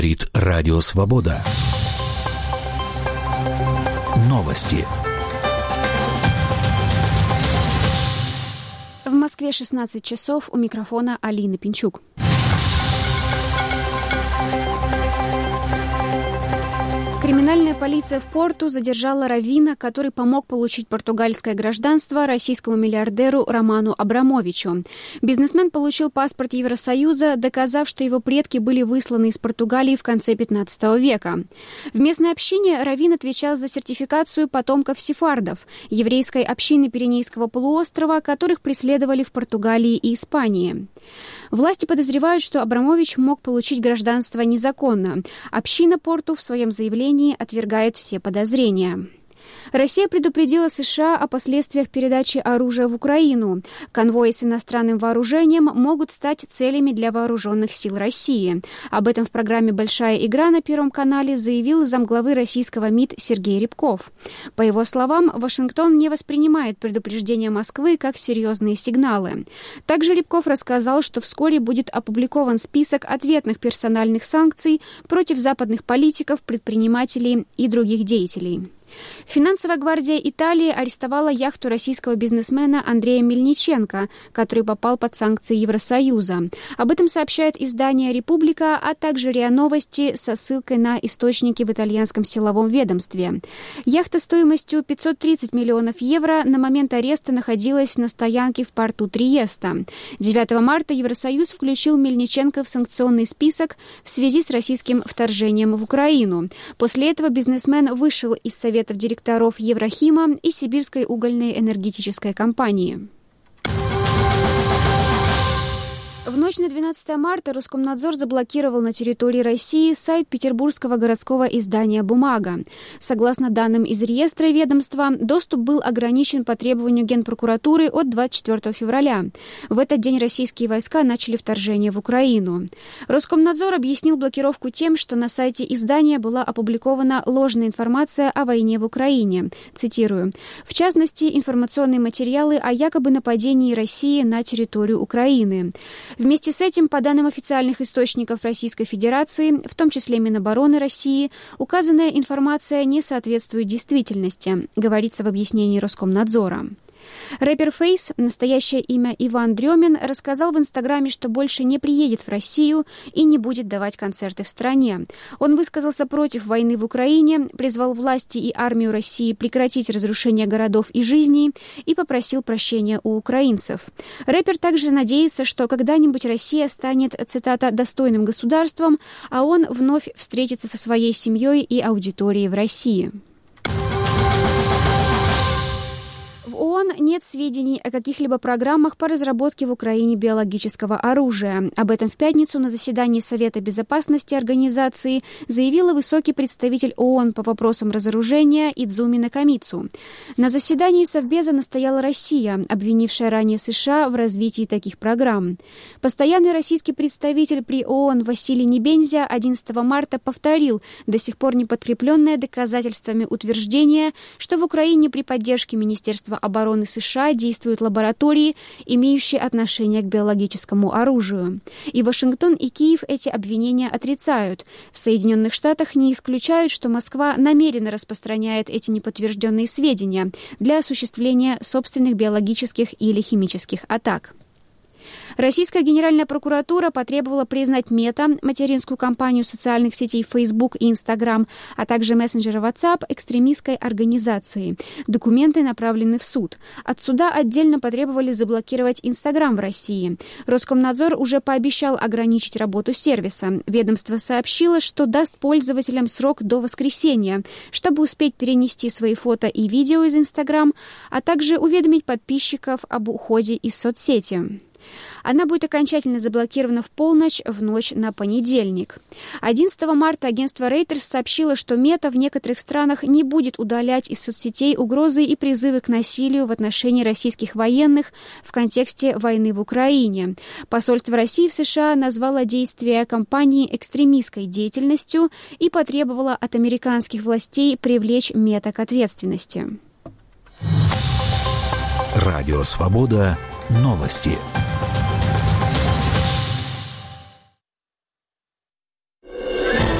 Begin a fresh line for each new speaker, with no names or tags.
Говорит Радио Свобода. Новости.
В Москве 16 часов. У микрофона Алина Пинчук. Криминальная полиция в Порту задержала раввина, который помог получить португальское гражданство российскому миллиардеру Роману Абрамовичу. Бизнесмен получил паспорт Евросоюза, доказав, что его предки были высланы из Португалии в конце 15 века. В местной общине раввин отвечал за сертификацию потомков сефардов, еврейской общины Пиренейского полуострова, которых преследовали в Португалии и Испании. Власти подозревают, что Абрамович мог получить гражданство незаконно. Община Порту в своем заявлении отвергает все подозрения. Россия предупредила США о последствиях передачи оружия в Украину. Конвои с иностранным вооружением могут стать целями для вооруженных сил России. Об этом в программе «Большая игра» на Первом канале заявил замглавы российского МИД Сергей Рябков. По его словам, Вашингтон не воспринимает предупреждения Москвы как серьезные сигналы. Также Рябков рассказал, что вскоре будет опубликован список ответных персональных санкций против западных политиков, предпринимателей и других деятелей. Финансовая гвардия Италии арестовала яхту российского бизнесмена Андрея Мельниченко, который попал под санкции Евросоюза. Об этом сообщает издание «Република», а также РИА Новости со ссылкой на источники в итальянском силовом ведомстве. Яхта стоимостью 530 миллионов евро на момент ареста находилась на стоянке в порту Триеста. 9 марта Евросоюз включил Мельниченко в санкционный список в связи с российским вторжением в Украину. После этого бизнесмен вышел из Совета директоров Еврохима и Сибирской угольной энергетической компании. В ночь на 12 марта Роскомнадзор заблокировал на территории России сайт петербургского городского издания «Бумага». Согласно данным из реестра ведомства, доступ был ограничен по требованию Генпрокуратуры от 24 февраля. В этот день российские войска начали вторжение в Украину. Роскомнадзор объяснил блокировку тем, что на сайте издания была опубликована ложная информация о войне в Украине. Цитирую. В частности, информационные материалы о якобы нападении России на территорию Украины. Вместе с этим, по данным официальных источников Российской Федерации, в том числе Минобороны России, указанная информация не соответствует действительности, говорится в объяснении Роскомнадзора. Рэпер Фейс, настоящее имя Иван Дрёмин, рассказал в Инстаграме, что больше не приедет в Россию и не будет давать концерты в стране. Он высказался против войны в Украине, призвал власти и армию России прекратить разрушение городов и жизней и попросил прощения у украинцев. Рэпер также надеется, что когда-нибудь Россия станет, цитата, «достойным государством», а он вновь встретится со своей семьей и аудиторией в России. В ООН нет сведений о каких-либо программах по разработке в Украине биологического оружия. Об этом в пятницу на заседании Совета безопасности организации заявила высокий представитель ООН по вопросам разоружения Идзуми Накамицу. На заседании Совбеза настояла Россия, обвинившая ранее США в развитии таких программ. Постоянный российский представитель при ООН Василий Небензя 11 марта повторил до сих пор не подкрепленное доказательствами утверждение, что в Украине при поддержке Министерства обороны США действуют лаборатории, имеющие отношение к биологическому оружию. И Вашингтон, и Киев эти обвинения отрицают. В Соединенных Штатах не исключают, что Москва намеренно распространяет эти неподтвержденные сведения для осуществления собственных биологических или химических атак. Российская Генеральная прокуратура потребовала признать Мета, материнскую компанию социальных сетей Facebook и Instagram, а также мессенджера WhatsApp, экстремистской организацией. Документы направлены в суд. От суда отдельно потребовали заблокировать Instagram в России. Роскомнадзор уже пообещал ограничить работу сервиса. Ведомство сообщило, что даст пользователям срок до воскресенья, чтобы успеть перенести свои фото и видео из Instagram, а также уведомить подписчиков об уходе из соцсети. Она будет окончательно заблокирована в полночь в ночь на понедельник. 11 марта агентство Reuters сообщило, что Мета в некоторых странах не будет удалять из соцсетей угрозы и призывы к насилию в отношении российских военных в контексте войны в Украине. Посольство России в США назвало действия компании экстремистской деятельностью и потребовало от американских властей привлечь Мета к ответственности.
Радио «Свобода». Новости.